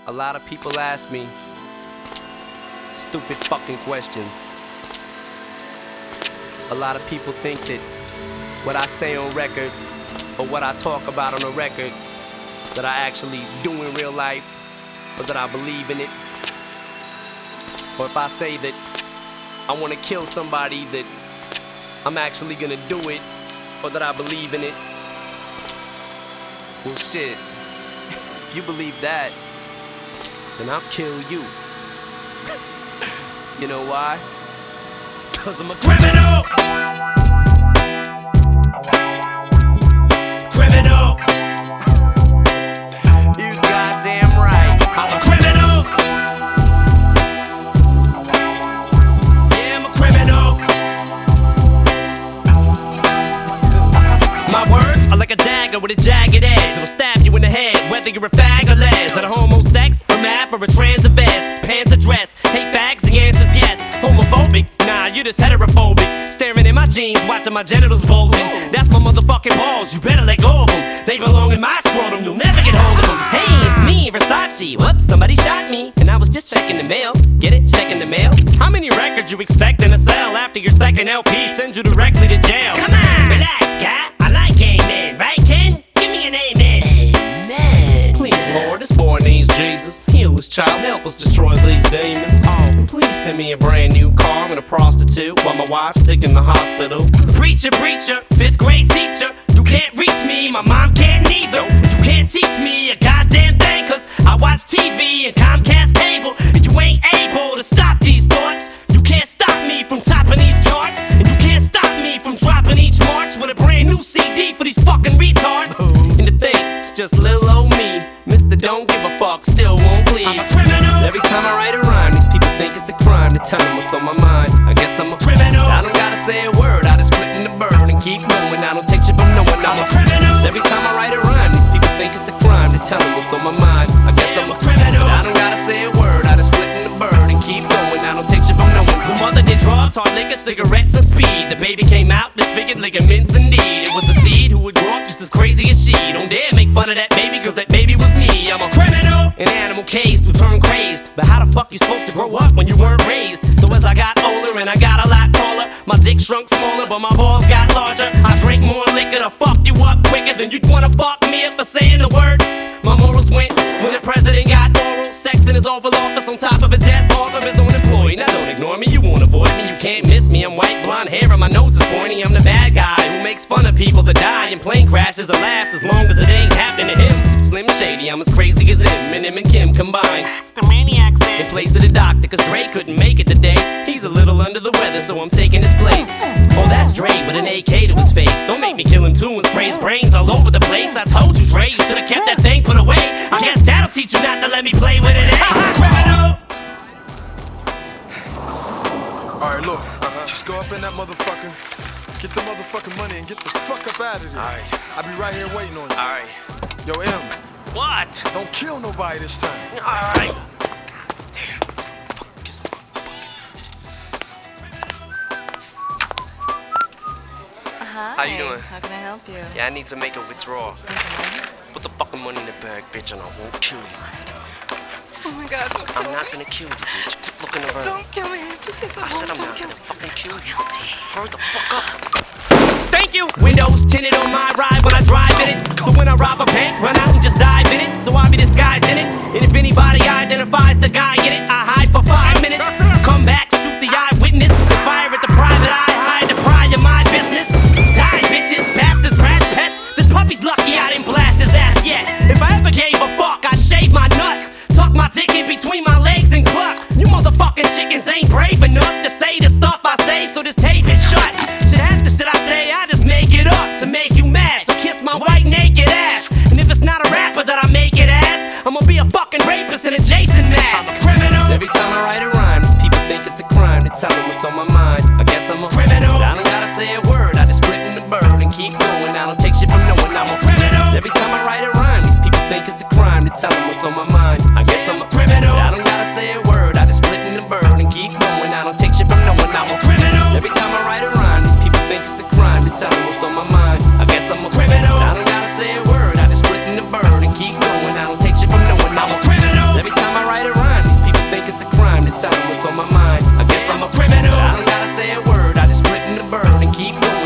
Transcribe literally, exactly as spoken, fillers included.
A lot of people ask me stupid fucking questions. A lot of people think that what I say on record or what I talk about on a record that I actually do in real life, or that I believe in it. Or if I say that I want to kill somebody, that I'm actually gonna do it, or that I believe in it. Well, shit, if you believe that, then I'll kill you. You know why? Cause I'm a criminal! Criminal! You goddamn right, I'm a criminal! Yeah, I'm a criminal! My words are like a dagger with a jagged edge. It'll stab you in the head, whether you're a fag or les. That a homo sex, a math, or a trans or vest. Pants or dress, hate fags, the answer's yes. Homophobic, nah, you're just heterophobic. Staring in my jeans, watching my genitals bulging. That's my motherfucking balls, you better let go of them. They belong in my scrotum, you'll never get hold of them. Hey, it's me, Versace. Whoops, somebody shot me. And I was just checking the mail. Get it? Checking the mail. How many records you expecting to sell after your second L P sends you directly to jail? Come on, relax, guy. I like amen, right, Ken? Give me an amen. Amen. Please, Lord, this boy needs Jesus. Heal his child, help us destroy these demons. Oh, and please send me a brand new car and a prostitute while my wife's sick in the hospital. Preacher, preacher, fifth grade teacher. You can't reach me, my mom can't neither. You can't teach me a goddamn thing, cause I watch T V and Comcast cable, and you ain't able to stop these thoughts. You can't stop me from topping these charts, and you can't stop me from dropping each March with a brand new C D for these fucking retards. And the thing, it's just little old me, Mister Don't Give a Fuck, still won't please. I'm a criminal. Every time I write a rhyme, these people think it's a crime to tell them what's on my mind. I guess I'm a criminal. I don't gotta say a word, I just split in the bird and keep going. I don't take shit from no one, I'm a criminal. Every time I write a rhyme, these people think it's a crime to tell them what's on my mind. I guess I'm a criminal. I don't gotta say a word, I just split in the bird and keep going. I don't take shit from no one. The mother did drugs, hard liquor, cigarettes, and speed. The baby came out disfigured, ligaments and need. It was a seed who would grow up just as crazy as she. Don't dare make fun of that baby, cause that baby was me. I'm a criminal, an animal caged to turn crazed. But how the fuck you supposed to grow up when you weren't raised? So as I got older and I got a lot taller, my dick shrunk smaller, but my balls got larger. I drank more liquor to fuck you up quicker than you'd wanna fuck me up for saying the word. My morals went when the president got oral sex in his Oval Office on top of his desk off of his own employee. Now don't ignore me, you won't avoid me, you can't miss me. I'm white, blonde hair, and my nose is pointy. I'm the bad guy who makes fun of people that die in plane crashes or laughs as long as it ain't happening to him. Slim Shady, I'm as crazy as him, and him and Kim combined. The maniac's in place of the doctor, cause Dre couldn't make it today. He's a little under the weather, so I'm taking his place. Oh, that's Dre with an A K to his face. Don't make me kill him too and spray his brains all over the place. I told you, Dre, you should've kept that thing put away. I guess that'll teach you not to let me play with it, eh? Criminal! Alright, look, uh-huh. Just go up in that motherfucker, get the motherfucking money, and get the fuck up out of there. Alright. I'll be right here waiting on you. Alright. Yo, M. What? Don't kill nobody this time. Alright. Hi. How you doing? How can I help you? Yeah, I need to make a withdrawal. Okay. Put the fucking money in the bag, bitch, and I won't kill you. Oh my God, don't kill I'm not me. gonna kill you, bitch. Quit looking around. Don't kill me. Two kids at I said home. I'm Don't not kill gonna me. fucking kill you. Hurry the fuck up. Thank you. Windows tinted on my ride when I drive in it. So when I rob a bank, run out and just dive in it. So I be disguised in it. And if anybody identifies the guy in it, I hide for five minutes. Come back, shoot the eyewitness. Fire at the private eye, hide the pride of my business. Die, bitches, bastards, brats, pets. This puppy's lucky I didn't blast his ass yet. If I ever gave a fuck, I'd shave my nuts. Tuck my dick in between my legs and cluck. You motherfucking chickens ain't brave enough to say the stuff I say, so just tape it shut. Shit half the shit I say, I just make it up to make you mad. So kiss my white naked ass. And if it's not a rapper that I make it as, I'ma be a fucking rapist in a Jason mask. I'm a criminal. Every time I write a rhyme, these people think it's a crime to tell them what's on my mind. I guess I'm a criminal. I don't gotta say a word, I just split in the bird and keep going. I don't take shit from no one, I'm a criminal. Every time I write a rhyme, these people think it's a crime to tell them what's on my mind. I guess I'm a criminal. I don't gotta say a word, I just split in the bird and keep going. I don't take shit from no one, I'm a criminal. Every time I write a rhyme, these people think it's a crime to tell them what's on my mind. I guess I'm a criminal. I don't gotta say a word, I just split in the bird and keep going. I don't take shit from no one, I'm a criminal. Every time time what's on my mind. I guess I'm a criminal. I don't gotta say a word, I just split in the bird and keep going.